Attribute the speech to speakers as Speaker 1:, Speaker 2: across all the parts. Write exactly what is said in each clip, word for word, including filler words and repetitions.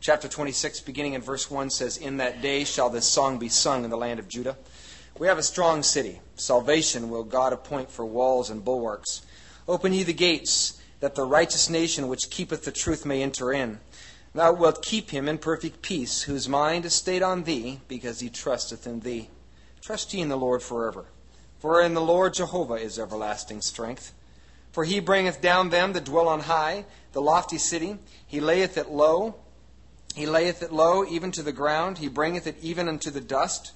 Speaker 1: Chapter twenty-six, beginning in verse one, says, "In that day shall this song be sung in the land of Judah. We have a strong city. Salvation will God appoint for walls and bulwarks. Open ye the gates, that the righteous nation which keepeth the truth may enter in. Thou wilt keep him in perfect peace, whose mind is stayed on thee, because he trusteth in thee. Trust ye in the Lord forever. For in the Lord Jehovah is everlasting strength. For he bringeth down them that dwell on high, the lofty city. He layeth it low. He layeth it low, even to the ground. He bringeth it even unto the dust.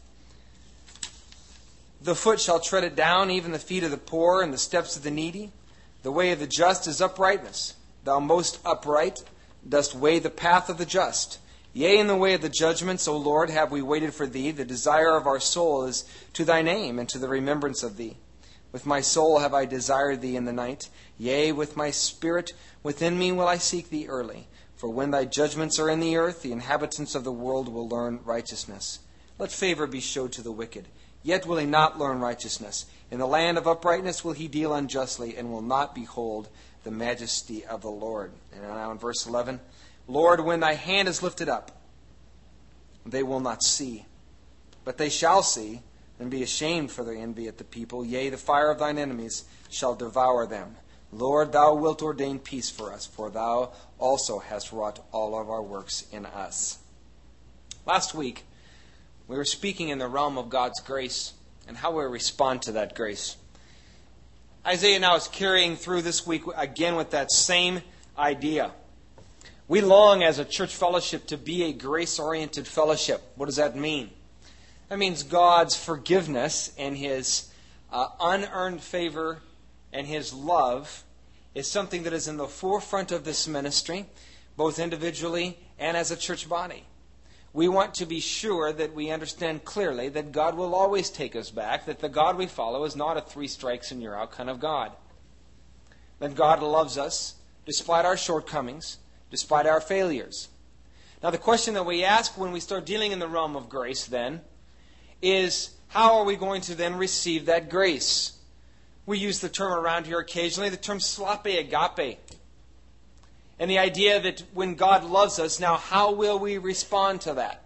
Speaker 1: The foot shall tread it down, even the feet of the poor, and the steps of the needy. The way of the just is uprightness. Thou most upright dost weigh the path of the just. Yea, in the way of the judgments, O Lord, have we waited for thee. The desire of our soul is to thy name, and to the remembrance of thee. With my soul have I desired thee in the night. Yea, with my spirit within me will I seek thee early. For when thy judgments are in the earth, the inhabitants of the world will learn righteousness. Let favor be showed to the wicked. Yet will he not learn righteousness. In the land of uprightness will he deal unjustly, and will not behold the majesty of the Lord." And now in verse eleven, "Lord, when thy hand is lifted up, they will not see. But they shall see, and be ashamed for their envy at the people. Yea, the fire of thine enemies shall devour them. Lord, thou wilt ordain peace for us, for thou also hast wrought all of our works in us." Last week, we were speaking in the realm of God's grace and how we respond to that grace. Isaiah now is carrying through this week again with that same idea. We long as a church fellowship to be a grace-oriented fellowship. What does that mean? That means God's forgiveness and His uh, unearned favor and His love is something that is in the forefront of this ministry, both individually and as a church body. We want to be sure that we understand clearly that God will always take us back, that the God we follow is not a three strikes and you're out kind of God. That God loves us despite our shortcomings, despite our failures. Now the question that we ask when we start dealing in the realm of grace then is, how are we going to then receive that grace? We use the term around here occasionally, the term slope agape. And the idea that when God loves us, now how will we respond to that?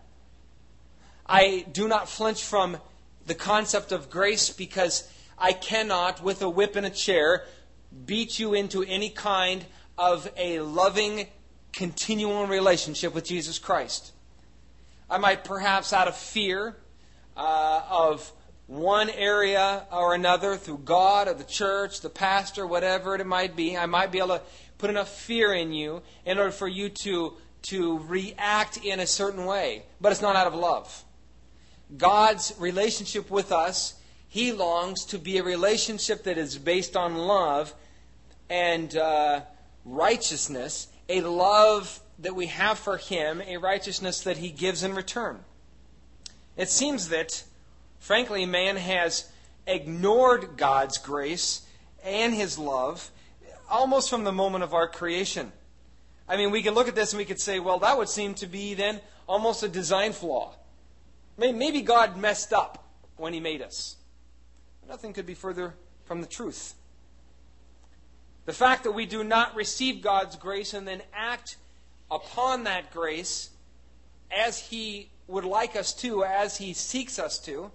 Speaker 1: I do not flinch from the concept of grace because I cannot, with a whip and a chair, beat you into any kind of a loving, continual relationship with Jesus Christ. I might perhaps, out of fear uh, of one area or another, through God or the church, the pastor, whatever it might be, I might be able to put enough fear in you in order for you to, to react in a certain way. But it's not out of love. God's relationship with us, He longs to be a relationship that is based on love and uh, righteousness, a love that we have for Him, a righteousness that He gives in return. It seems that, frankly, man has ignored God's grace and His love almost from the moment of our creation. I mean, we could look at this and we could say, well, that would seem to be then almost a design flaw. Maybe God messed up when He made us. Nothing could be further from the truth. The fact that we do not receive God's grace and then act upon that grace as He would like us to, as He seeks us to,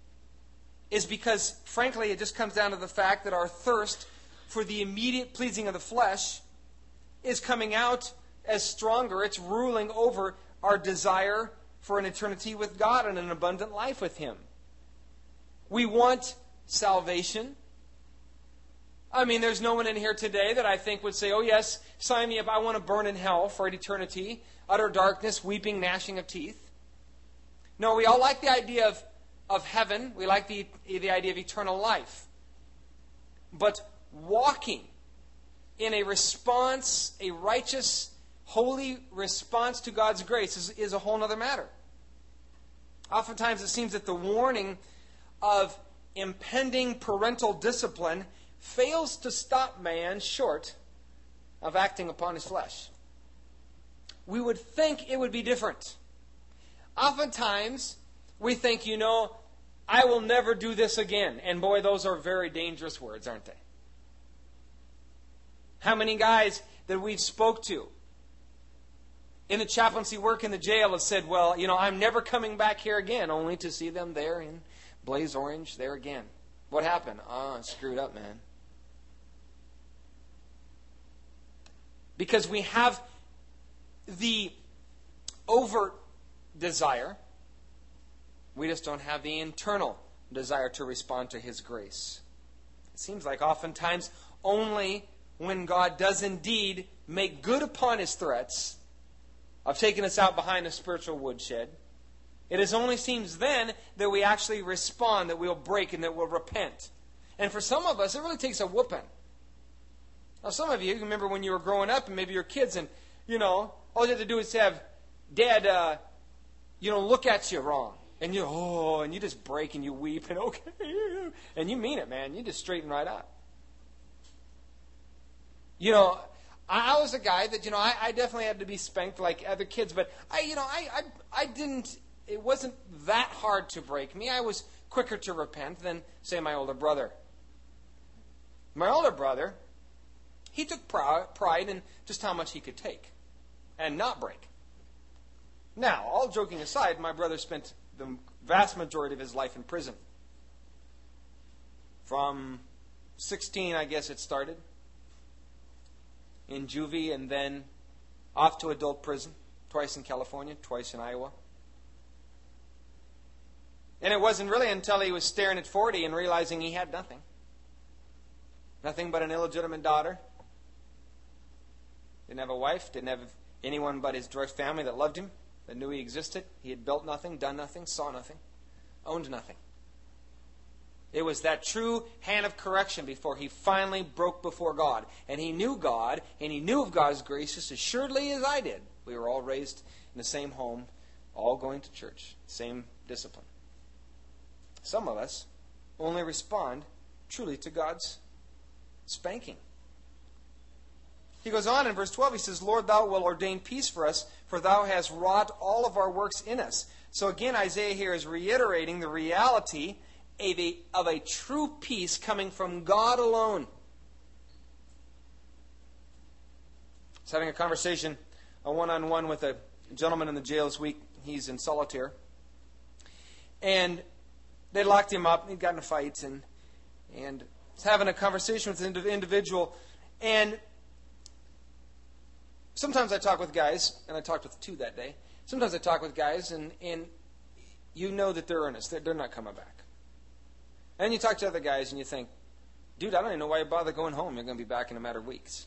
Speaker 1: is because, frankly, it just comes down to the fact that our thirst for the immediate pleasing of the flesh is coming out as stronger. It's ruling over our desire for an eternity with God and an abundant life with Him. We want salvation. I mean, there's no one in here today that I think would say, oh yes, sign me up, I want to burn in hell for an eternity, utter darkness, weeping, gnashing of teeth. No, we all like the idea of, of heaven. We like the, the idea of eternal life. But walking in a response, a righteous, holy response to God's grace is, is a whole other matter. Oftentimes it seems that the warning of impending parental discipline fails to stop man short of acting upon his flesh. We would think it would be different. Oftentimes we think, you know, I will never do this again. And boy, those are very dangerous words, aren't they? How many guys that we've spoke to in the chaplaincy work in the jail have said, well, you know, I'm never coming back here again, only to see them there in blaze orange there again. What happened? Ah, oh, screwed up, man. Because we have the overt desire, we just don't have the internal desire to respond to His grace. It seems like oftentimes only when God does indeed make good upon His threats of taking us out behind the spiritual woodshed, it is only seems then that we actually respond, that we'll break and that we'll repent. And for some of us, it really takes a whooping. Now, some of you remember when you were growing up and maybe you're kids and, you know, all you had to do is have Dad, uh, you know, look at you wrong. And you, oh, and you just break and you weep and okay. And you mean it, man. You just straighten right up. You know, I, I was a guy that, you know, I, I definitely had to be spanked like other kids. But, I, you know, I, I, I didn't, it wasn't that hard to break me. I was quicker to repent than, say, my older brother. My older brother, he took pride in just how much he could take and not break. Now, all joking aside, my brother spent the vast majority of his life in prison. From sixteen, I guess it started, in juvie, and then off to adult prison, twice in California, twice in Iowa. And it wasn't really until he was staring at forty and realizing he had nothing. Nothing but an illegitimate daughter. Didn't have a wife, didn't have anyone but his direct family that loved him, that knew he existed. He had built nothing, done nothing, saw nothing, owned nothing. It was that true hand of correction before he finally broke before God. And he knew God, and he knew of God's grace just as surely as I did. We were all raised in the same home, all going to church, same discipline. Some of us only respond truly to God's spanking. He goes on in verse twelve, he says, Lord, thou wilt ordain peace for us, for thou hast wrought all of our works in us. So again, Isaiah here is reiterating the reality of a, of a true peace coming from God alone. I was having a conversation, a one-on-one with a gentleman in the jail this week. He's in solitary. And they locked him up. He'd gotten in a fight. And, and I was having a conversation with an individual. And sometimes I talk with guys, and I talked with two that day. Sometimes I talk with guys, and, and you know that they're earnest. They're, they're not coming back. And then you talk to other guys, and you think, dude, I don't even know why you bother going home. You're going to be back in a matter of weeks.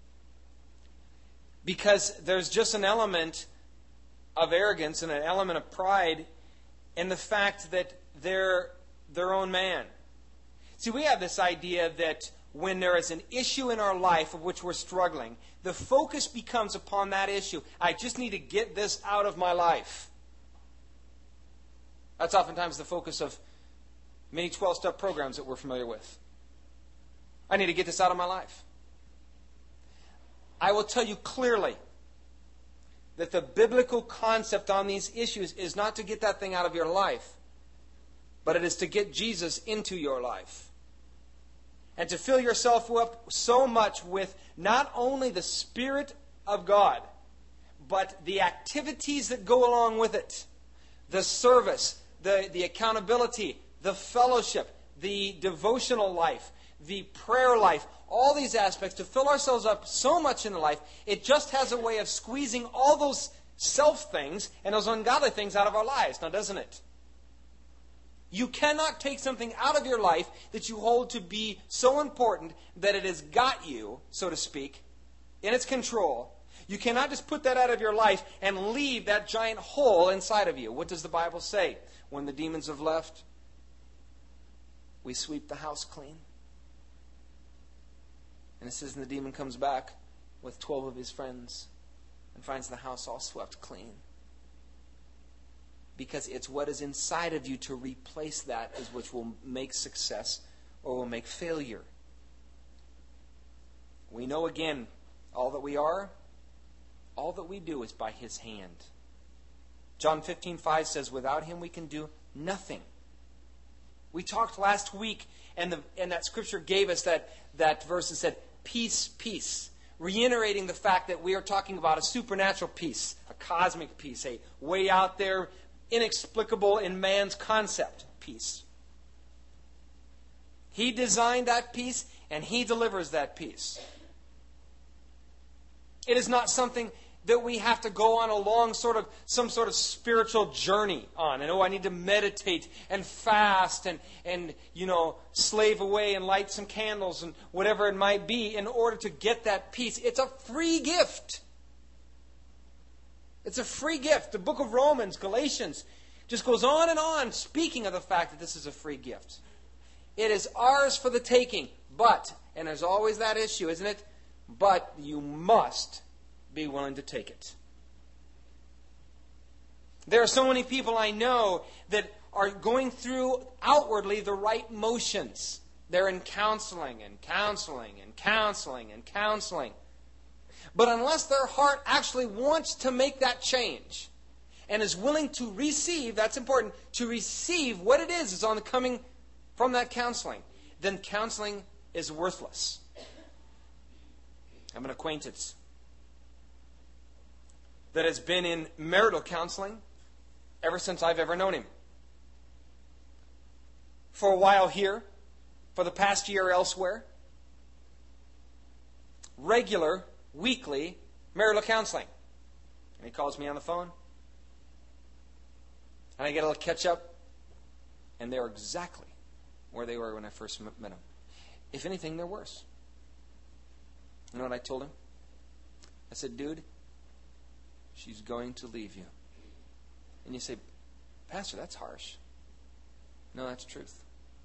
Speaker 1: Because there's just an element of arrogance and an element of pride in the fact that they're their own man. See, we have this idea that when there is an issue in our life of which we're struggling, the focus becomes upon that issue. I just need to get this out of my life. That's oftentimes the focus of many twelve-step programs that we're familiar with. I need to get this out of my life. I will tell you clearly that the biblical concept on these issues is not to get that thing out of your life, but it is to get Jesus into your life. And to fill yourself up so much with not only the Spirit of God, but the activities that go along with it. The service, the, the accountability, the fellowship, the devotional life, the prayer life, all these aspects, to fill ourselves up so much in the life, it just has a way of squeezing all those self things and those ungodly things out of our lives, now doesn't it? You cannot take something out of your life that you hold to be so important that it has got you, so to speak, in its control. You cannot just put that out of your life and leave that giant hole inside of you. What does the Bible say? When the demons have left, we sweep the house clean. And it says, and the demon comes back with twelve of his friends and finds the house all swept clean. Because it's what is inside of you to replace that is which will make success or will make failure. We know again, all that we are, all that we do is by His hand. John fifteen five says, without Him we can do nothing. We talked last week, and, the, and that scripture gave us that, that verse that said, peace, peace. reiterating the fact that we are talking about a supernatural peace, a cosmic peace, a way out there, inexplicable in man's concept peace. He designed that peace, and He delivers that peace. It is not something that we have to go on a long sort of, some sort of spiritual journey on. And oh, I need to meditate and fast and, and, you know, slave away and light some candles and whatever it might be in order to get that peace. It's a free gift. It's a free gift. The book of Romans, Galatians, just goes on and on speaking of the fact that this is a free gift. It is ours for the taking. But, and there's always that issue, isn't it? But you must be willing to take it. There are so many people I know that are going through outwardly the right motions. They're in counseling and counseling and counseling and counseling. But unless their heart actually wants to make that change and is willing to receive, that's important, to receive what it is is on the coming from that counseling, then counseling is worthless. I have an acquaintance that has been in marital counseling ever since I've ever known him. For a while here, for the past year elsewhere. Regular, weekly marital counseling. And he calls me on the phone. And I get a little catch up. And they're exactly where they were when I first met them. If anything, they're worse. You know what I told him? I said, dude, she's going to leave you. And you say, Pastor, that's harsh. No, that's truth.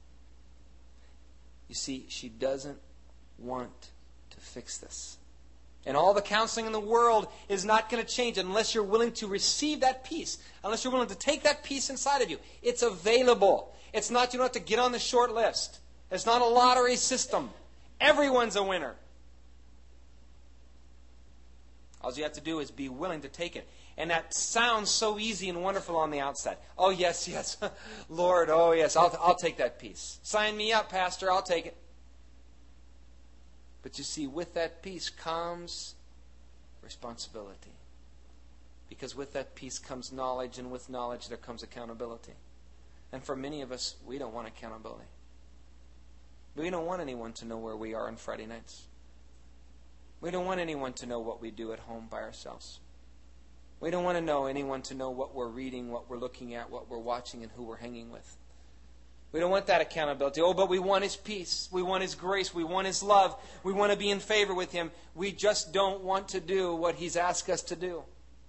Speaker 1: You see, she doesn't want to fix this. And all the counseling in the world is not going to change unless you're willing to receive that peace. Unless you're willing to take that peace inside of you. It's available. It's not, you don't have to get on the short list. It's not a lottery system. Everyone's a winner. All you have to do is be willing to take it. And that sounds so easy and wonderful on the outset. Oh, yes, yes. Lord, oh, yes, I'll, I'll take that peace. Sign me up, Pastor, I'll take it. But you see, with that peace comes responsibility. Because with that peace comes knowledge, and with knowledge there comes accountability. And for many of us, we don't want accountability. We don't want anyone to know where we are on Friday nights. We don't want anyone to know what we do at home by ourselves. We don't want to know anyone to know what we're reading, what we're looking at, what we're watching, and who we're hanging with. We don't want that accountability. Oh, but we want His peace. We want His grace. We want His love. We want to be in favor with Him. We just don't want to do what He's asked us to do.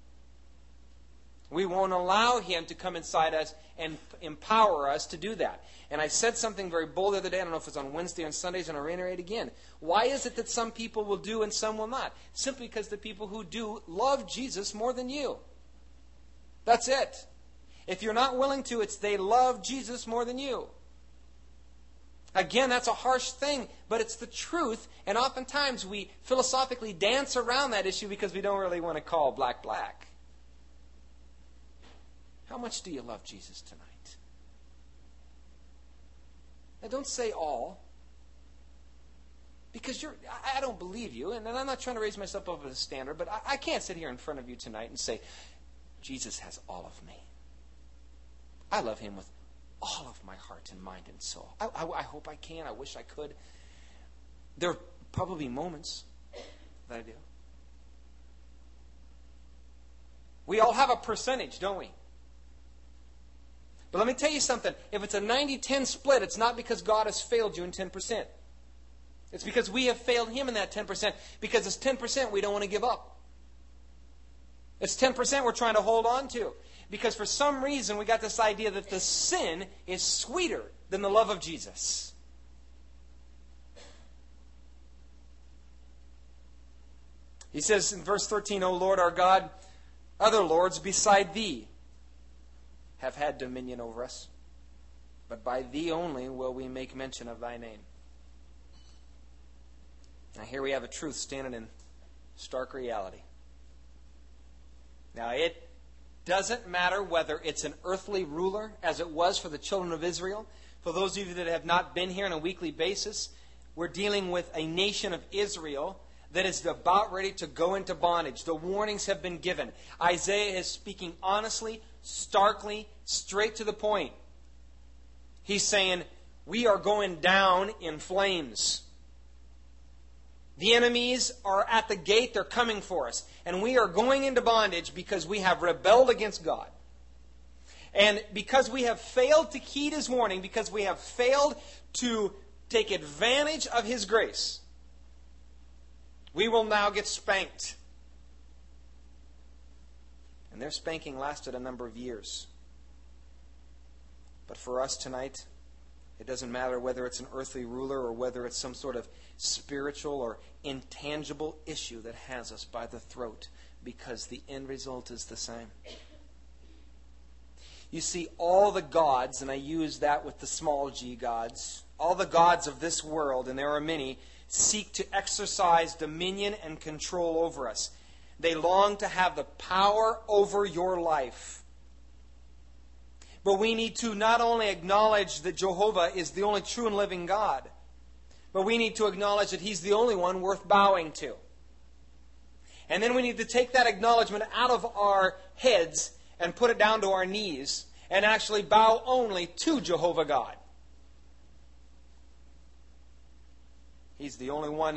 Speaker 1: We won't allow Him to come inside us and empower us to do that. And I said something very bold the other day. I don't know if it was on Wednesday or on Sundays, and I'll reiterate again. Why is it that some people will do and some will not? Simply because the people who do love Jesus more than you. That's it. If you're not willing to, it's they love Jesus more than you. Again, that's a harsh thing, but it's the truth. And oftentimes we philosophically dance around that issue because we don't really want to call black black. How much do you love Jesus tonight? Now, don't say all. Because you're, I don't believe you, and I'm not trying to raise myself up as a standard, but I, I can't sit here in front of you tonight and say, Jesus has all of me. I love Him with all of my heart and mind and soul. I, I, I hope I can. I wish I could. There are probably moments that I do. We all have a percentage, don't we? But let me tell you something. If it's a ninety ten split, it's not because God has failed you in ten percent. It's because we have failed Him in that ten percent. Because it's ten percent we don't want to give up. It's ten percent we're trying to hold on to. Because for some reason we got this idea that the sin is sweeter than the love of Jesus. He says in verse thirteen, O Lord our God, other lords beside Thee have had dominion over us, but by Thee only will we make mention of Thy name. Now here we have a truth standing in stark reality. Now it doesn't matter whether it's an earthly ruler, as it was for the children of Israel. For those of you that have not been here on a weekly basis, we're dealing with a nation of Israel that is about ready to go into bondage. The warnings have been given. Isaiah is speaking honestly, starkly, straight to the point. He's saying, we are going down in flames. The enemies are at the gate. They're coming for us. And we are going into bondage because we have rebelled against God. And because we have failed to heed His warning, because we have failed to take advantage of His grace, we will now get spanked. And their spanking lasted a number of years. But for us tonight, it doesn't matter whether it's an earthly ruler or whether it's some sort of spiritual or intangible issue that has us by the throat, because the end result is the same. You see, all the gods, and I use that with the small g gods, all the gods of this world, and there are many, seek to exercise dominion and control over us. They long to have the power over your life. But we need to not only acknowledge that Jehovah is the only true and living God, but we need to acknowledge that He's the only one worth bowing to. And then we need to take that acknowledgement out of our heads and put it down to our knees and actually bow only to Jehovah God. He's the only one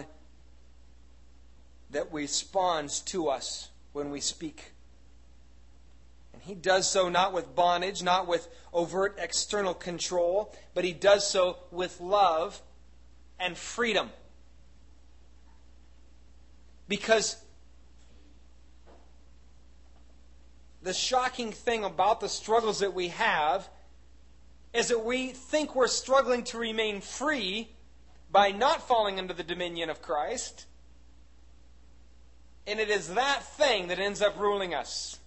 Speaker 1: that responds to us when we speak. And He does so not with bondage, not with overt external control, but He does so with love and freedom. Because the shocking thing about the struggles that we have is that we think we're struggling to remain free by not falling under the dominion of Christ. And it is that thing that ends up ruling us.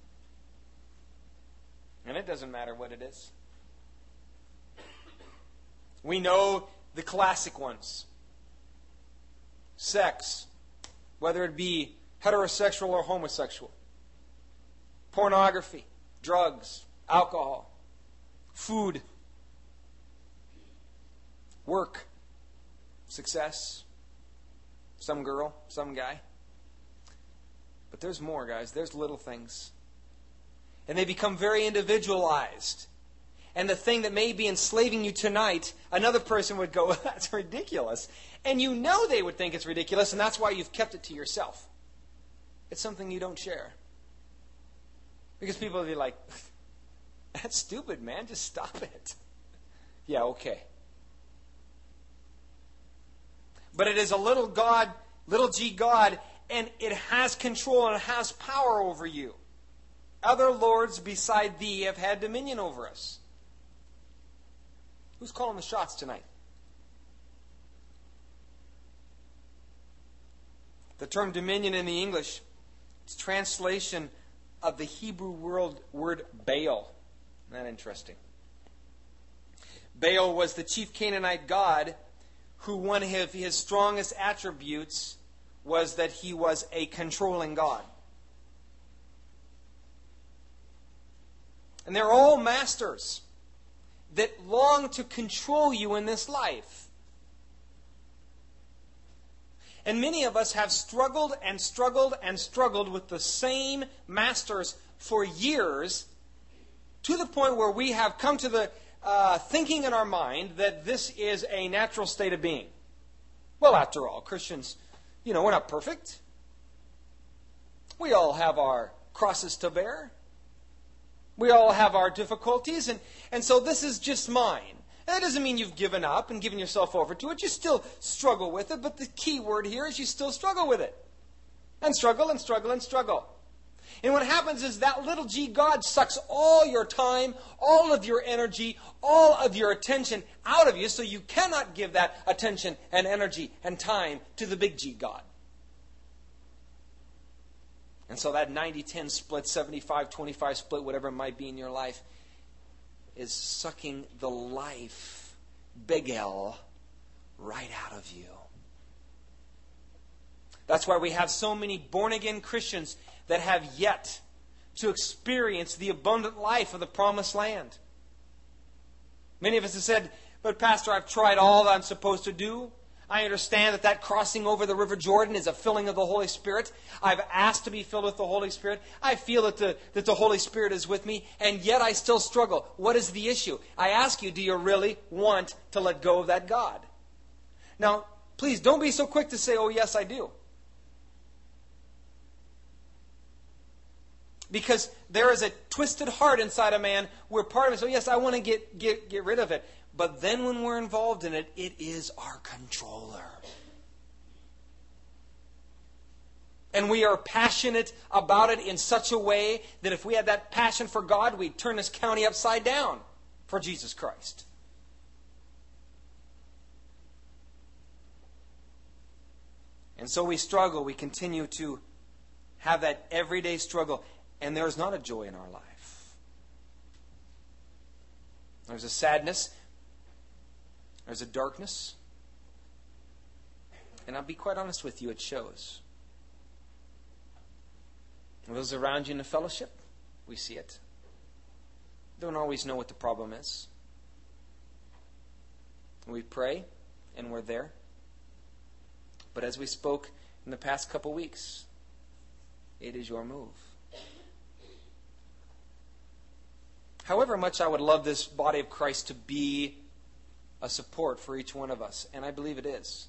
Speaker 1: And it doesn't matter what it is. We know the classic ones. Sex, whether it be heterosexual or homosexual. Pornography, drugs, alcohol, food, work, success, some girl, some guy. But there's more, guys. There's little things. And they become very individualized. And the thing that may be enslaving you tonight, another person would go, that's ridiculous. And you know they would think it's ridiculous, and that's why you've kept it to yourself. It's something you don't share. Because people will be like, that's stupid, man. Just stop it. Yeah, okay. But it is a little God, little g God, and it has control and it has power over you. Other lords beside thee have had dominion over us. Who's calling the shots tonight? The term dominion in the English, it's translation of the Hebrew word, word Baal. Isn't that interesting? Baal was the chief Canaanite god who one of his strongest attributes was that he was a controlling god. And they're all masters that long to control you in this life. And many of us have struggled and struggled and struggled with the same masters for years, to the point where we have come to the uh, thinking in our mind that this is a natural state of being. Well, after all, Christians, you know, we're not perfect. We all have our crosses to bear. We all have our difficulties, and, and so this is just mine. That doesn't mean you've given up and given yourself over to it. You still struggle with it, but the key word here is you still struggle with it. And struggle and struggle and struggle. And what happens is that little g God sucks all your time, all of your energy, all of your attention out of you, so you cannot give that attention and energy and time to the big G God. And so that ninety ten split, seventy-five twenty-five split, whatever it might be in your life, is sucking the life, big L, right out of you. That's why we have so many born-again Christians that have yet to experience the abundant life of the promised land. Many of us have said, but Pastor, I've tried all that I'm supposed to do. I understand that that crossing over the River Jordan is a filling of the Holy Spirit. I've asked to be filled with the Holy Spirit. I feel that the, that the Holy Spirit is with me, and yet I still struggle. What is the issue? I ask you, do you really want to let go of that God? Now, please don't be so quick to say, oh, yes, I do. Because there is a twisted heart inside a man where part of it is, oh, yes, I want to get, get, get rid of it. But then when we're involved in it, it is our controller. And we are passionate about it in such a way that if we had that passion for God, we'd turn this county upside down for Jesus Christ. And so we struggle. We continue to have that everyday struggle. And there is not a joy in our life. There's a sadness. There's a darkness. And I'll be quite honest with you, it shows. And those around you in the fellowship, we see it. Don't always know what the problem is. We pray, and we're there. But as we spoke in the past couple weeks, it is your move. However much I would love this body of Christ to be a support for each one of us, and I believe it is,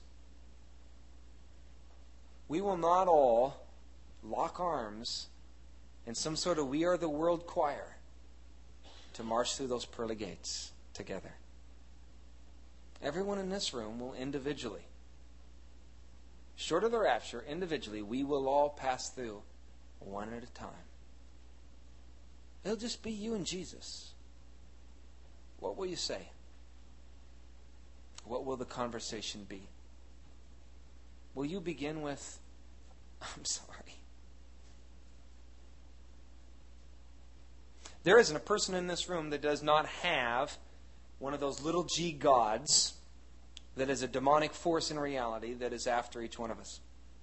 Speaker 1: we will not all lock arms in some sort of we are the world choir to march through those pearly gates together. Everyone in this room will individually, short of the rapture, individually, we will all pass through one at a time. It'll just be you and Jesus. What will you say? What will the conversation be? Will you begin with, I'm sorry? There isn't a person in this room that does not have one of those little g gods that is a demonic force in reality that is after each one of us.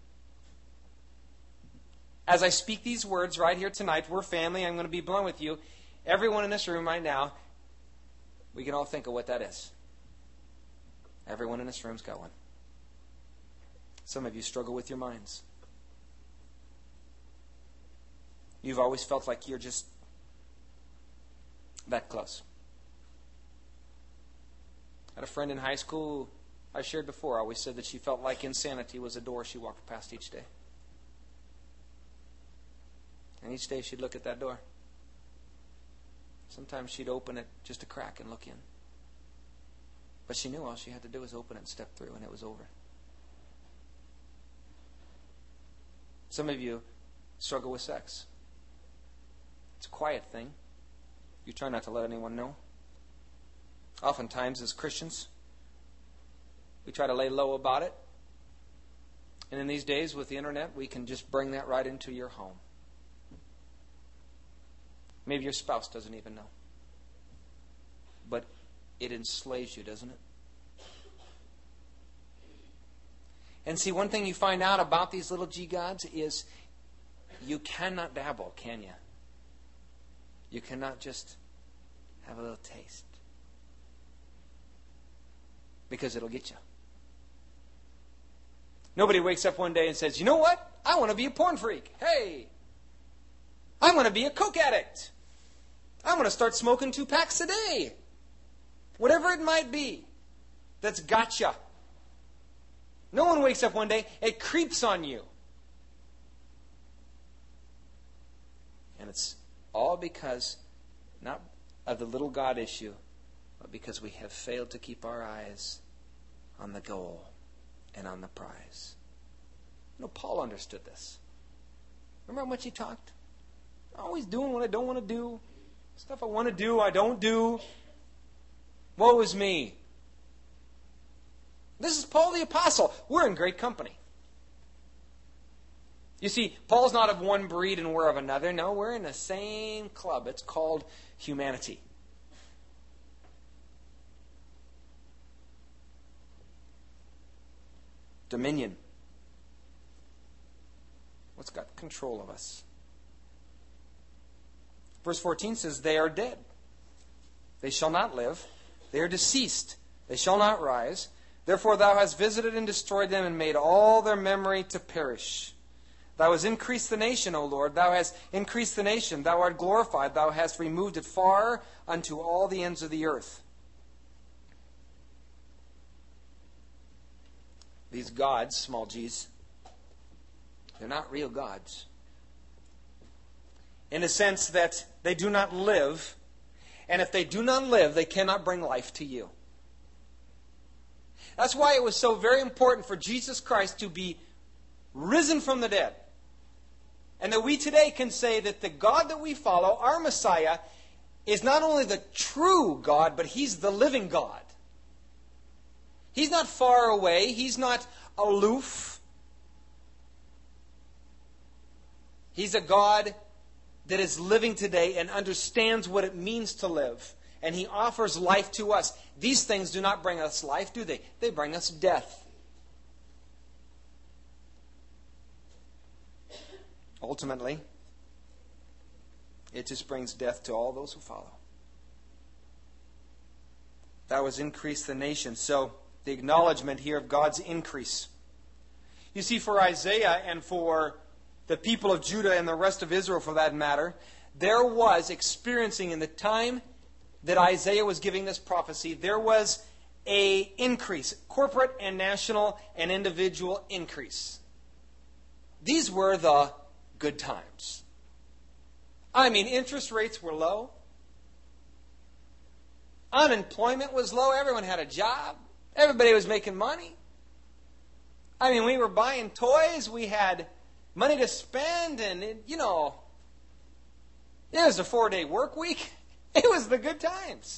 Speaker 1: As I speak these words right here tonight, we're family, I'm going to be blunt with you. Everyone in this room right now, we can all think of what that is. Everyone in this room's got one. Some of you struggle with your minds. You've always felt like you're just that close. I had a friend in high school, I shared before, always said that she felt like insanity was a door she walked past each day. And each day she'd look at that door. Sometimes she'd open it just a crack and look in. But she knew all she had to do was open it and step through, and it was over. Some of you struggle with sex. It's a quiet thing. You try not to let anyone know. Oftentimes, as Christians, we try to lay low about it. And in these days, with the internet, we can just bring that right into your home. Maybe your spouse doesn't even know. But it enslaves you, doesn't it? And see, one thing you find out about these little G gods is you cannot dabble, can you? You cannot just have a little taste. Because it'll get you. Nobody wakes up one day and says, you know what? I want to be a porn freak. Hey! I want to be a coke addict. I want to start smoking two packs a day. Whatever it might be that's got you. No one wakes up one day, it creeps on you. And it's all because, not of the little God issue, but because we have failed to keep our eyes on the goal and on the prize. You know, Paul understood this. Remember how much he talked? Always doing what I don't want to do. Stuff I want to do, I don't do. Woe is me. This is Paul the Apostle. We're in great company. You see, Paul's not of one breed and we're of another. No, we're in the same club. It's called humanity. Dominion. What's got control of us? Verse fourteen says, they are dead. They shall not live. They are deceased. They shall not rise. Therefore thou hast visited and destroyed them, and made all their memory to perish. Thou hast increased the nation, O Lord. Thou hast increased the nation. Thou art glorified. Thou hast removed it far unto all the ends of the earth. These gods, small g's, they're not real gods. In a sense that they do not live, and if they do not live, they cannot bring life to you. That's why it was so very important for Jesus Christ to be risen from the dead. And that we today can say that the God that we follow, our Messiah, is not only the true God, but He's the living God. He's not far away. He's not aloof. He's a God that is living today and understands what it means to live. And He offers life to us. These things do not bring us life, do they? They bring us death. Ultimately, it just brings death to all those who follow. That was increase the nation. So, the acknowledgement here of God's increase. You see, for Isaiah and for the people of Judah and the rest of Israel, for that matter, there was experiencing in the time that Isaiah was giving this prophecy, there was a increase, corporate and national and individual increase. These were the good times. I mean, interest rates were low. Unemployment was low. Everyone had a job. Everybody was making money. I mean, we were buying toys. We had money to spend. And, it, you know, it was a four-day work week. It was the good times.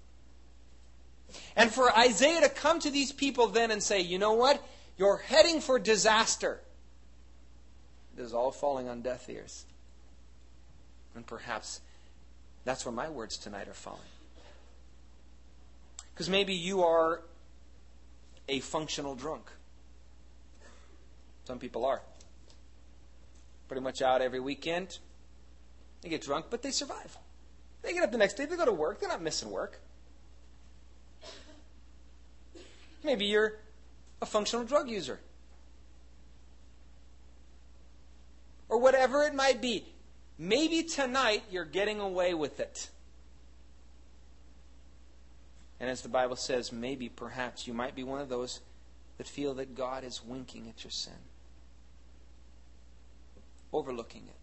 Speaker 1: And for Isaiah to come to these people then and say, you know what? You're heading for disaster. This is all falling on deaf ears. And perhaps that's where my words tonight are falling. Because maybe you are a functional drunk. Some people are. Pretty much out every weekend. They get drunk, but they survive. They get up the next day, they go to work, they're not missing work. Maybe you're a functional drug user. Or whatever it might be. Maybe tonight you're getting away with it. And as the Bible says, maybe, perhaps, you might be one of those that feel that God is winking at your sin. Overlooking it.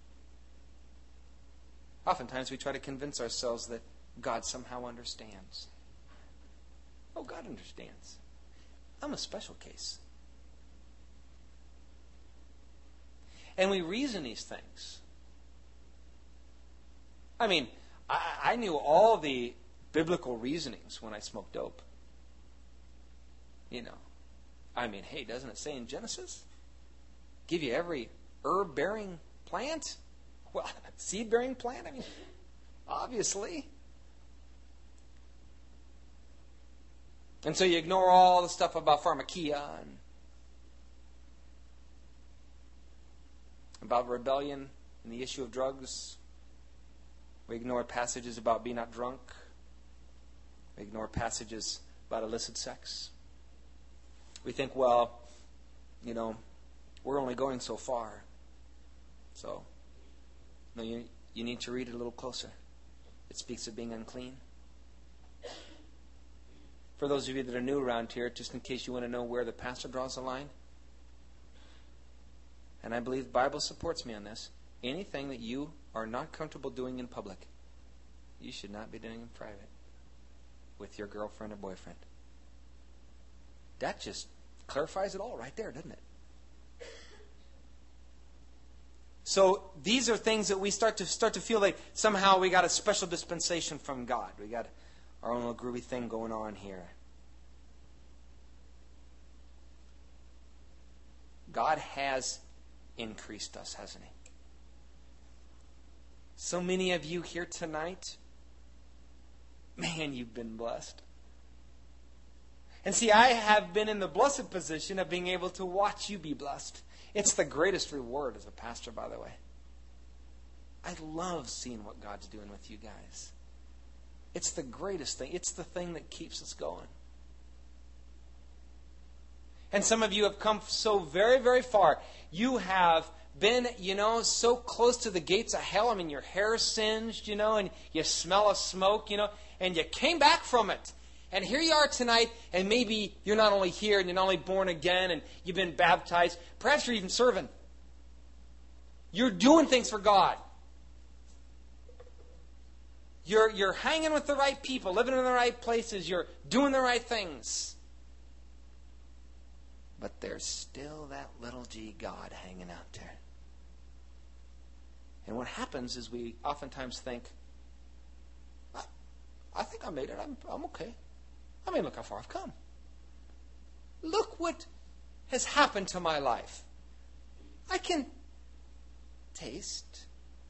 Speaker 1: Oftentimes we try to convince ourselves that God somehow understands. Oh, God understands. I'm a special case. And we reason these things. I mean, I, I knew all the biblical reasonings when I smoked dope. You know. I mean, hey, doesn't it say in Genesis? Give you every herb-bearing plant? Well, seed-bearing plant? I mean, obviously. And so you ignore all the stuff about pharmakia and about rebellion and the issue of drugs. We ignore passages about be not drunk. We ignore passages about illicit sex. We think, well, you know, we're only going so far. So, no, you, you need to read it a little closer. It speaks of being unclean. For those of you that are new around here, just in case you want to know where the pastor draws the line, and I believe the Bible supports me on this, anything that you are not comfortable doing in public, you should not be doing in private with your girlfriend or boyfriend. That just clarifies it all right there, doesn't it? So these are things that we start to start to feel like somehow we got a special dispensation from God. We got our own little groovy thing going on here. God has increased us, hasn't He? So many of you here tonight, man, you've been blessed. And see, I have been in the blessed position of being able to watch you be blessed. It's the greatest reward as a pastor, by the way. I love seeing what God's doing with you guys. It's the greatest thing. It's the thing that keeps us going. And some of you have come so very, very far. You have been, you know, so close to the gates of hell. I mean, your hair's singed, you know, and you smell of smoke, you know, and you came back from it. And here you are tonight, and maybe you're not only here, and you're not only born again, and you've been baptized. Perhaps you're even serving. You're doing things for God. You're, you're hanging with the right people, living in the right places. You're doing the right things. But there's still that little g God hanging out there. And what happens is we oftentimes think, I, I think I made it. I'm, I'm okay. I mean, look how far I've come. Look what has happened to my life. I can taste.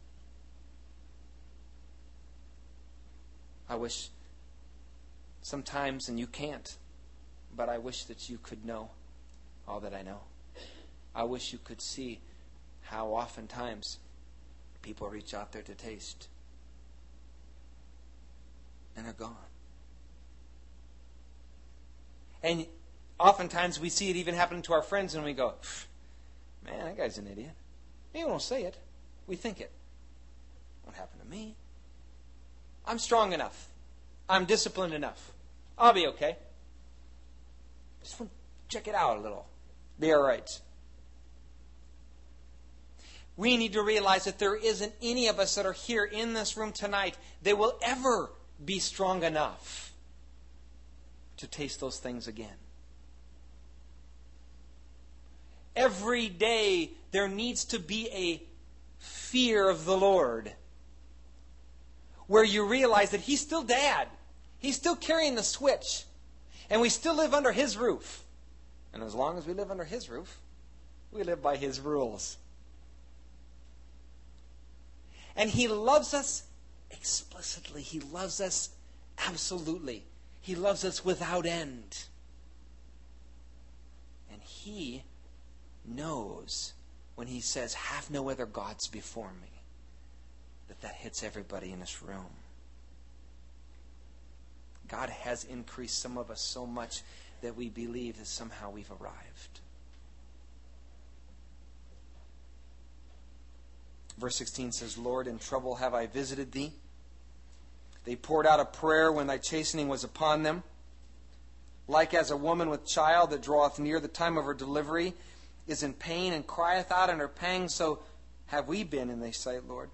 Speaker 1: I wish sometimes, and you can't, but I wish that you could know all that I know. I wish you could see how oftentimes people reach out there to taste. And they're gone. And oftentimes we see it even happening to our friends and we go, man, that guy's an idiot. Maybe we don't say it. We think it. What happened to me? I'm strong enough. I'm disciplined enough. I'll be okay. Just want to check it out a little. Be all right. We need to realize that there isn't any of us that are here in this room tonight that will ever be strong enough to taste those things again. Every day there needs to be a fear of the Lord where you realize that He's still Dad. He's still carrying the switch. And we still live under His roof. And as long as we live under His roof, we live by His rules. And He loves us explicitly. He loves us absolutely. He loves us without end. And He knows when He says, have no other gods before me, that that hits everybody in this room. God has increased some of us so much that we believe that somehow we've arrived. Verse sixteen says, Lord, in trouble have I visited thee. They poured out a prayer when thy chastening was upon them. Like as a woman with child that draweth near the time of her delivery is in pain and crieth out in her pangs, so have we been in thy sight, Lord.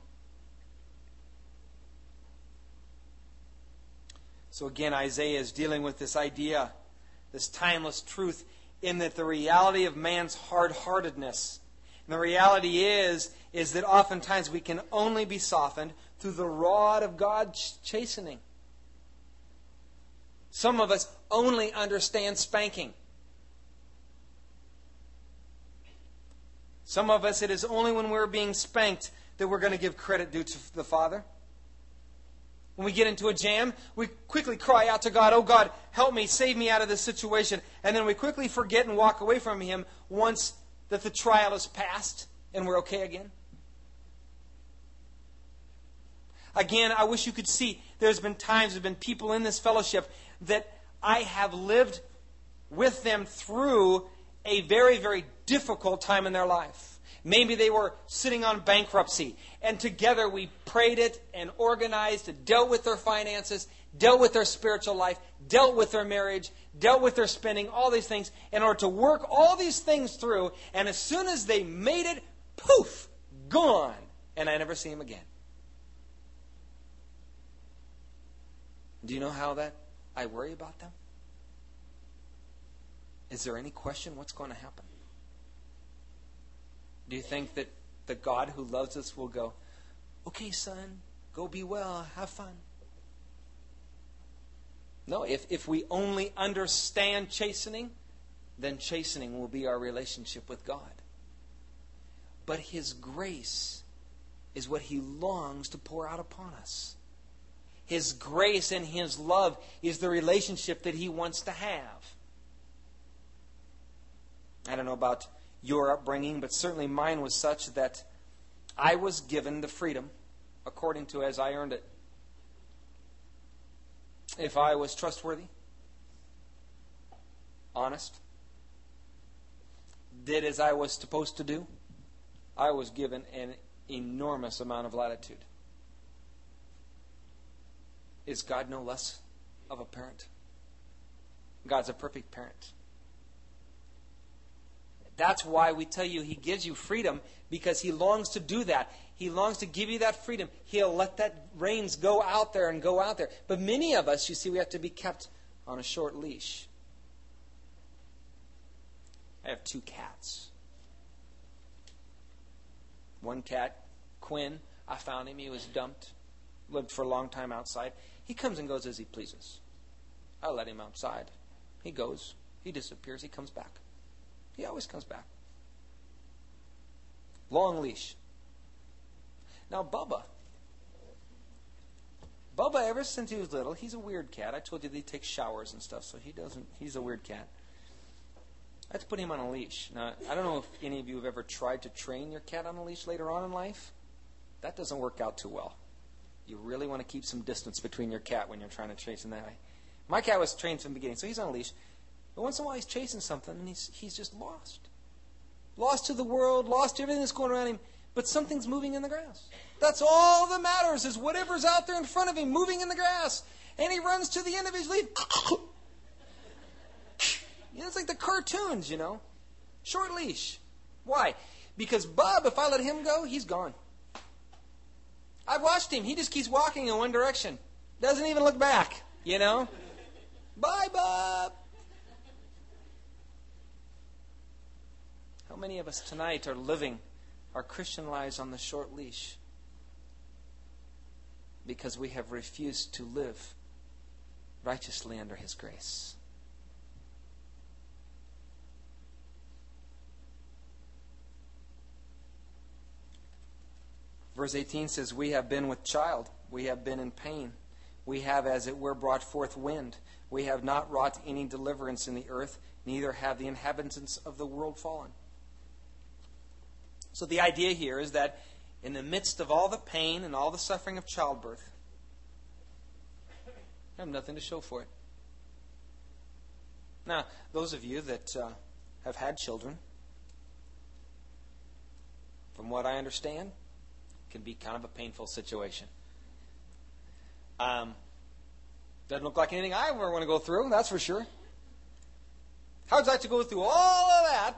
Speaker 1: So again, Isaiah is dealing with this idea, this timeless truth, in that the reality of man's hard-heartedness. And the reality is, is that oftentimes we can only be softened through the rod of God's chastening. Some of us only understand spanking. Some of us, it is only when we're being spanked that we're going to give credit due to the Father. When we get into a jam, we quickly cry out to God, oh God, help me, save me out of this situation. And then we quickly forget and walk away from Him once that the trial is passed and we're okay again. Again, I wish you could see, there's been times, there's been people in this fellowship that I have lived with them through a very, very difficult time in their life. Maybe they were sitting on bankruptcy, and together we prayed it and organized, and dealt with their finances, dealt with their spiritual life, dealt with their marriage, dealt with their spending, all these things, in order to work all these things through. And as soon as they made it, poof, gone. And I never see them again. Do you know how that I worry about them? Is there any question what's going to happen? Do you think that the God who loves us will go, okay, son, go be well, have fun? No, if, if we only understand chastening, then chastening will be our relationship with God. But His grace is what He longs to pour out upon us. His grace and His love is the relationship that He wants to have. I don't know about your upbringing, but certainly mine was such that I was given the freedom according to as I earned it. If I was trustworthy, honest, did as I was supposed to do, I was given an enormous amount of latitude. Is God no less of a parent? God's a perfect parent. That's why we tell you He gives you freedom, because He longs to do that. He longs to give you that freedom. He'll let that reins go out there and go out there. But many of us, you see, we have to be kept on a short leash. I have two cats. One cat, Quinn, I found him. He was dumped. Lived for a long time outside. He comes and goes as he pleases. I let him outside. He goes. He disappears. He comes back. He always comes back. Long leash. Now, Bubba. Bubba, ever since he was little, he's a weird cat. I told you that he takes showers and stuff, so he doesn't. He's a weird cat. I had to put him on a leash. Now, I don't know if any of you have ever tried to train your cat on a leash later on in life. That doesn't work out too well. You really want to keep some distance between your cat when you're trying to chase him that way. My cat was trained from the beginning, so he's on a leash. But once in a while he's chasing something and he's he's just lost. Lost to the world, lost to everything that's going around him, but something's moving in the grass. That's all that matters, is whatever's out there in front of him moving in the grass. And he runs to the end of his leaf. You know, it's like the cartoons, you know. Short leash. Why? Because Bub, if I let him go, he's gone. I've watched him. He just keeps walking in one direction. Doesn't even look back, you know. Bye, Bub. How many of us tonight are living our Christian lives on the short leash? Because we have refused to live righteously under His grace. Verse eighteen says, we have been with child. We have been in pain. We have, as it were, brought forth wind. We have not wrought any deliverance in the earth, neither have the inhabitants of the world fallen. So the idea here is that in the midst of all the pain and all the suffering of childbirth, you have nothing to show for it. Now, those of you that uh, have had children, from what I understand, can be kind of a painful situation. Um, doesn't look like anything I ever want to go through, that's for sure. How would you like to go through all of that,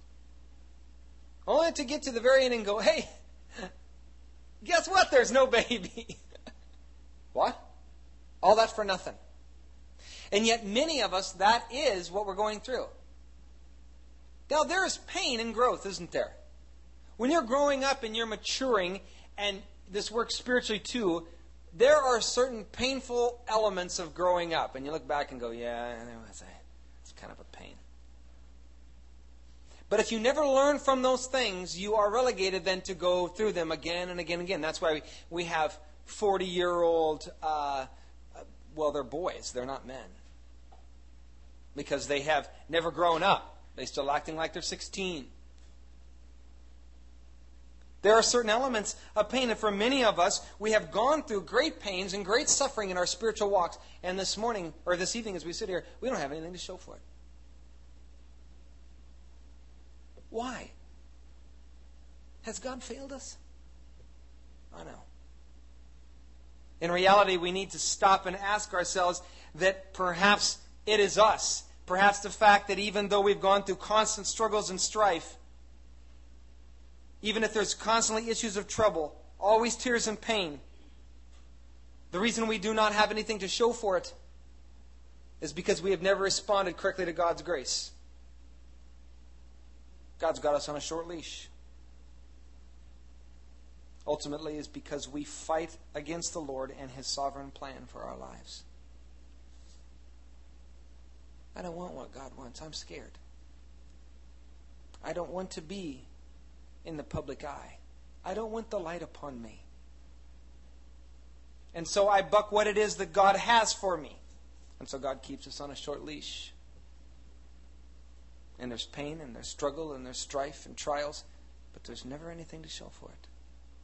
Speaker 1: only to get to the very end and go, hey, guess what? There's no baby. What? All that for nothing. And yet many of us, that is what we're going through. Now, there is pain in growth, isn't there? When you're growing up and you're maturing, and this works spiritually too, there are certain painful elements of growing up. And you look back and go, yeah, it's kind of a pain. But if you never learn from those things, you are relegated then to go through them again and again and again. That's why we, we have forty-year-old, uh, well, they're boys. They're not men. Because they have never grown up. They're still acting like they're sixteen. There are certain elements of pain, and for many of us, we have gone through great pains and great suffering in our spiritual walks. And this morning, or this evening as we sit here, we don't have anything to show for it. Why? Has God failed us? I know. In reality, we need to stop and ask ourselves that perhaps it is us. Perhaps the fact that even though we've gone through constant struggles and strife, even if there's constantly issues of trouble, always tears and pain, the reason we do not have anything to show for it is because we have never responded correctly to God's grace. God's got us on a short leash. Ultimately, is because we fight against the Lord and His sovereign plan for our lives. I don't want what God wants. I'm scared. I don't want to be in the public eye. I don't want the light upon me. And so I buck what it is that God has for me. And so God keeps us on a short leash. And there's pain and there's struggle and there's strife and trials, but there's never anything to show for it.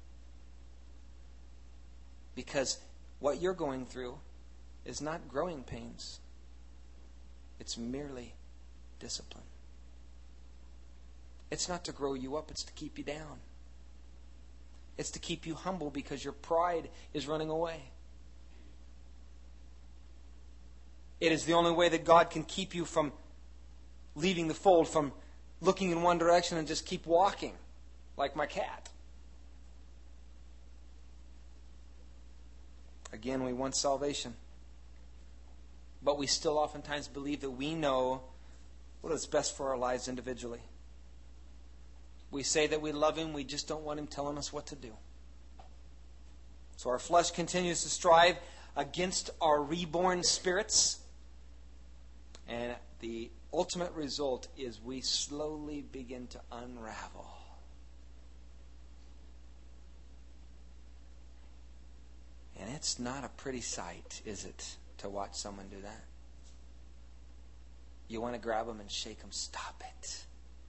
Speaker 1: Because what you're going through is not growing pains. It's merely discipline. It's not to grow you up, it's to keep you down. It's to keep you humble because your pride is running away. It is the only way that God can keep you from leaving the fold, from looking in one direction and just keep walking, like my cat. Again, we want salvation. But we still oftentimes believe that we know what is best for our lives individually. We say that we love Him, we just don't want Him telling us what to do. So our flesh continues to strive against our reborn spirits. And the ultimate result is we slowly begin to unravel. And it's not a pretty sight, is it, to watch someone do that? You want to grab them and shake them. Stop it.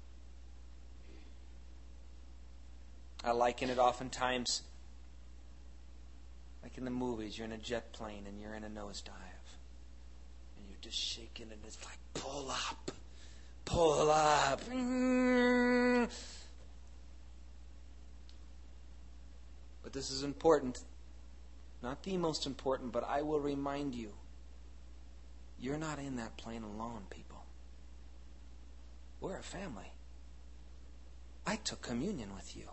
Speaker 1: I liken it oftentimes like in the movies. You're in a jet plane and you're in a nosedive. And you're just shaking and it's like, pull up. Pull up. But this is important. Not the most important, but I will remind you, you're not in that plane alone, people. We're a family. I took communion with you.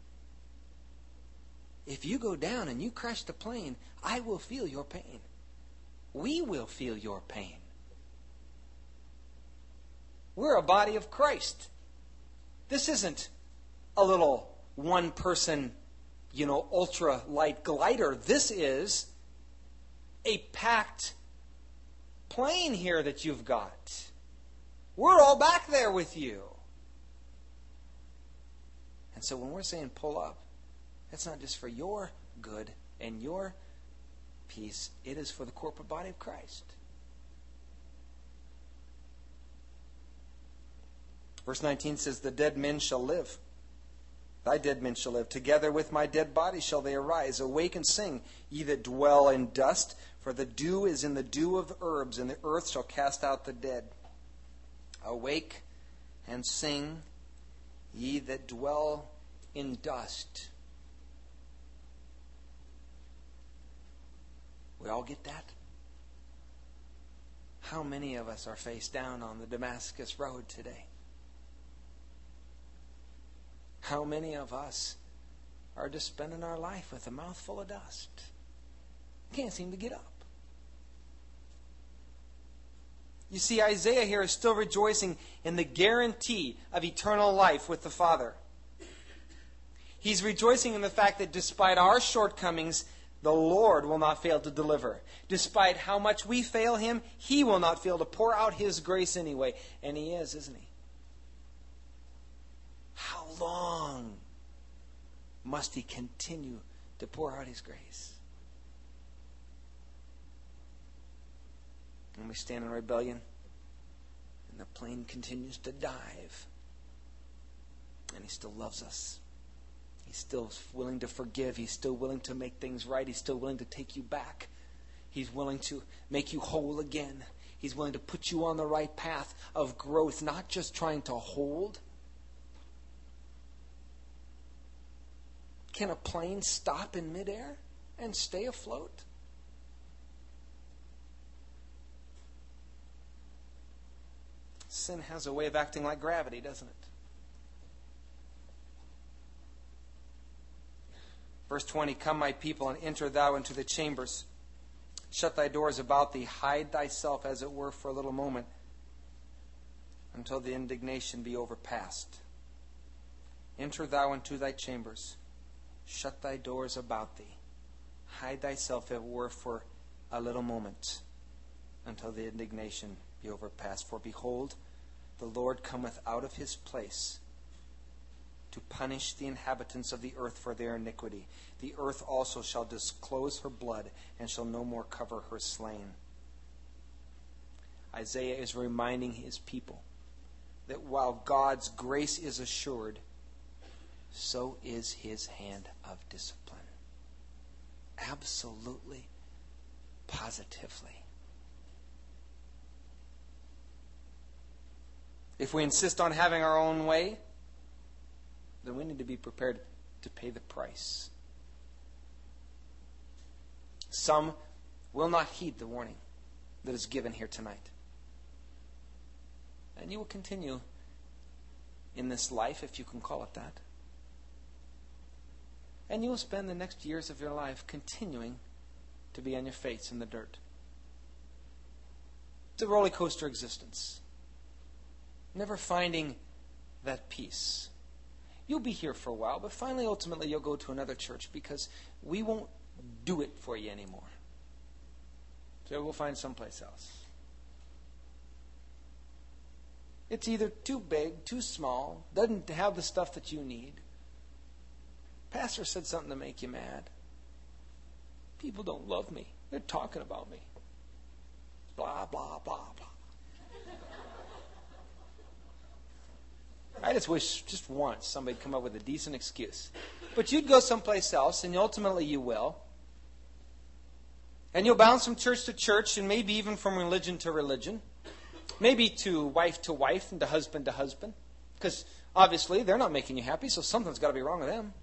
Speaker 1: If you go down and you crash the plane, I will feel your pain. We will feel your pain. We're a body of Christ. This isn't a little one-person, you know, ultra-light glider. This is a packed plane here that you've got. We're all back there with you. And so when we're saying pull up, it's not just for your good and your peace. It is for the corporate body of Christ. Verse nineteen says, the dead men shall live. Thy dead men shall live. Together with my dead body shall they arise. Awake and sing, ye that dwell in dust. For the dew is in the dew of herbs, and the earth shall cast out the dead. Awake and sing, ye that dwell in dust. We all get that? How many of us are face down on the Damascus Road today? How many of us are just spending our life with a mouthful of dust? Can't seem to get up. You see, Isaiah here is still rejoicing in the guarantee of eternal life with the Father. He's rejoicing in the fact that despite our shortcomings, the Lord will not fail to deliver. Despite how much we fail Him, He will not fail to pour out His grace anyway. And He is, isn't He? How long must He continue to pour out His grace? And we stand in rebellion, and the plane continues to dive. And He still loves us. He's still willing to forgive. He's still willing to make things right. He's still willing to take you back. He's willing to make you whole again. He's willing to put you on the right path of growth, not just trying to hold. Can a plane stop in midair and stay afloat? Sin has a way of acting like gravity, doesn't it? Verse twenty, come my people, and enter thou into the chambers. Shut thy doors about thee. Hide thyself, as it were, for a little moment, until the indignation be overpast. Enter thou into thy chambers. Shut thy doors about thee. Hide thyself, as it were, for a little moment, until the indignation be overpast. For behold, the Lord cometh out of His place to punish the inhabitants of the earth for their iniquity. The earth also shall disclose her blood, and shall no more cover her slain. Isaiah is reminding his people that while God's grace is assured, so is His hand of discipline. Absolutely, positively. If we insist on having our own way, then we need to be prepared to pay the price. Some will not heed the warning that is given here tonight. And you will continue in this life, if you can call it that. And you will spend the next years of your life continuing to be on your face in the dirt. It's a roller coaster existence. Never finding that peace. You'll be here for a while, but finally, ultimately, you'll go to another church because we won't do it for you anymore. So we'll find someplace else. It's either too big, too small, doesn't have the stuff that you need. Pastor said something to make you mad. People don't love me. They're talking about me. Blah, blah, blah, blah. I just wish just once somebody'd come up with a decent excuse. But you'd go someplace else, and ultimately you will. And you'll bounce from church to church, and maybe even from religion to religion. Maybe to wife to wife and to husband to husband. Because obviously they're not making you happy, so something's got to be wrong with them.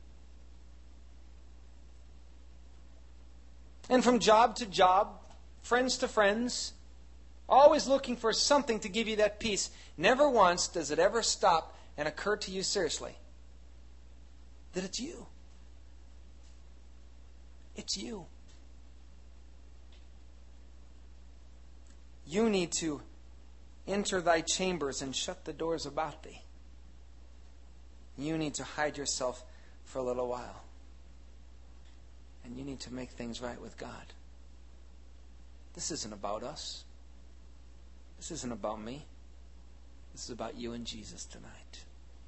Speaker 1: And from job to job, friends to friends, always looking for something to give you that peace. Never once does it ever stop and occur to you seriously that it's you. It's you. You need to enter thy chambers and shut the doors about thee. You need to hide yourself for a little while. And you need to make things right with God. This isn't about us. This isn't about me. This is about you and Jesus tonight.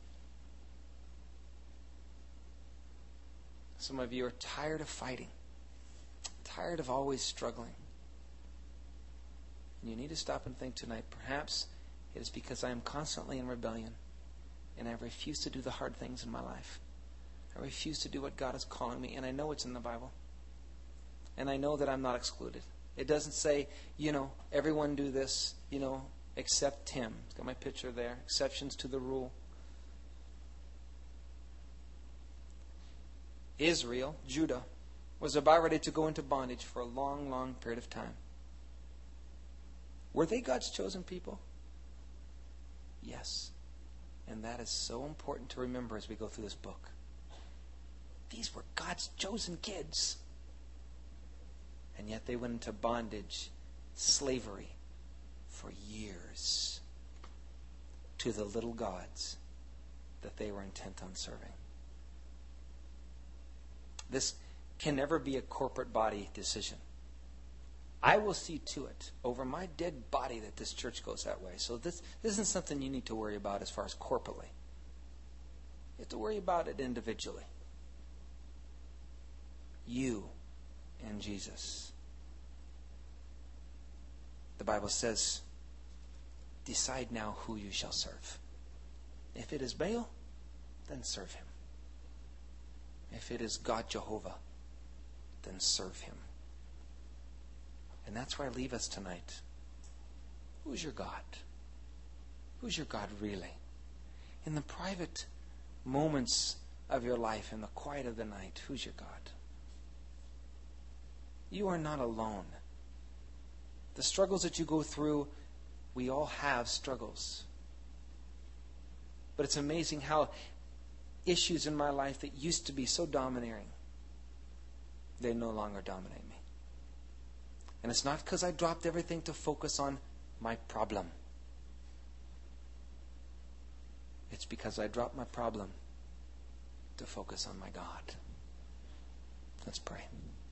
Speaker 1: Some of you are tired of fighting. Tired of always struggling. And you need to stop and think tonight, perhaps it is because I am constantly in rebellion and I refuse to do the hard things in my life. I refuse to do what God is calling me, and I know it's in the Bible. And I know that I'm not excluded. It doesn't say, you know, everyone do this, you know, except him. It's got my picture there. Exceptions to the rule. Israel, Judah, was about ready to go into bondage for a long, long period of time. Were they God's chosen people? Yes. And that is so important to remember as we go through this book. These were God's chosen kids. And yet they went into bondage, slavery, for years to the little gods that they were intent on serving. This can never be a corporate body decision. I will see to it over my dead body that this church goes that way. So this, this isn't something you need to worry about as far as corporately. You have to worry about it individually. You and Jesus. The Bible says, decide now who you shall serve. If it is Baal, then serve him. If it is God Jehovah, then serve him. And that's where I leave us tonight. Who's your God? Who's your God really? In the private moments of your life, in the quiet of the night, who's your God? You are not alone. The struggles that you go through, we all have struggles. But it's amazing how issues in my life that used to be so domineering, they no longer dominate me. And it's not because I dropped everything to focus on my problem. It's because I dropped my problem to focus on my God. Let's pray.